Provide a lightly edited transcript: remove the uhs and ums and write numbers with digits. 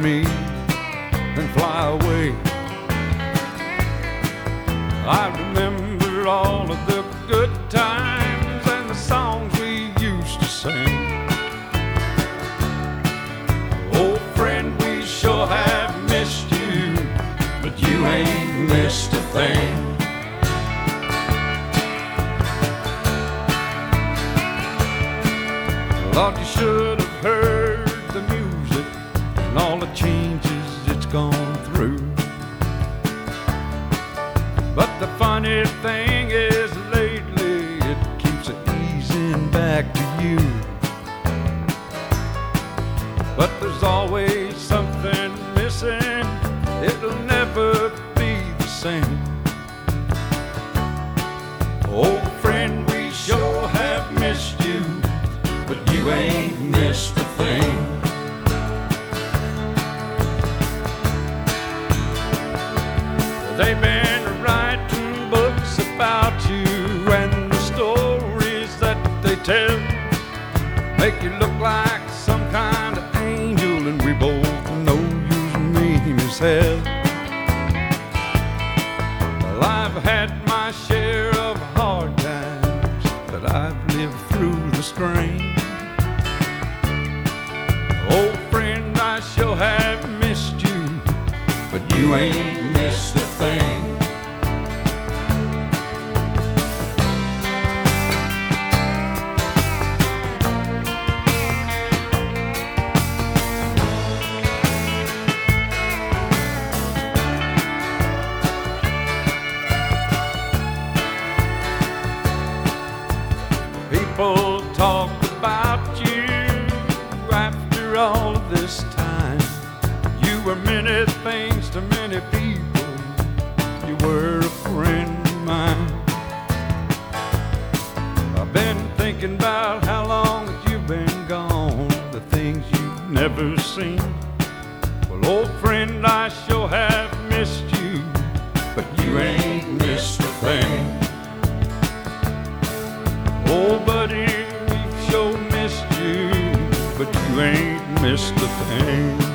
me and fly away. I remember all of the good times and the songs we used to sing. Old friend, we sure have missed you, but you ain't missed a thing. Thought you should have heard the music and all the changes it's gone through. But the funny thing is lately it keeps easing back to you. But there's always something missing, it'll never be the same. Old friend, we sure have missed you, but you ain't missed a thing. They've been writing books about you, and the stories that they tell make you look like some kind of angel, and we both know you're mean as hell. Well, I've had my share of hard times, but I've lived through the strain. Old friend, I sure have missed you, but you ain't missed a thing. People talk about you after all of this time. You were many things to many people. You were a friend of mine. I've been thinking about how long that you've been gone, the things you've never seen. Well, old friend, I sure have missed you, but you ain't missed a thing. Oh, buddy, we've sure missed you, but you ain't missed a thing.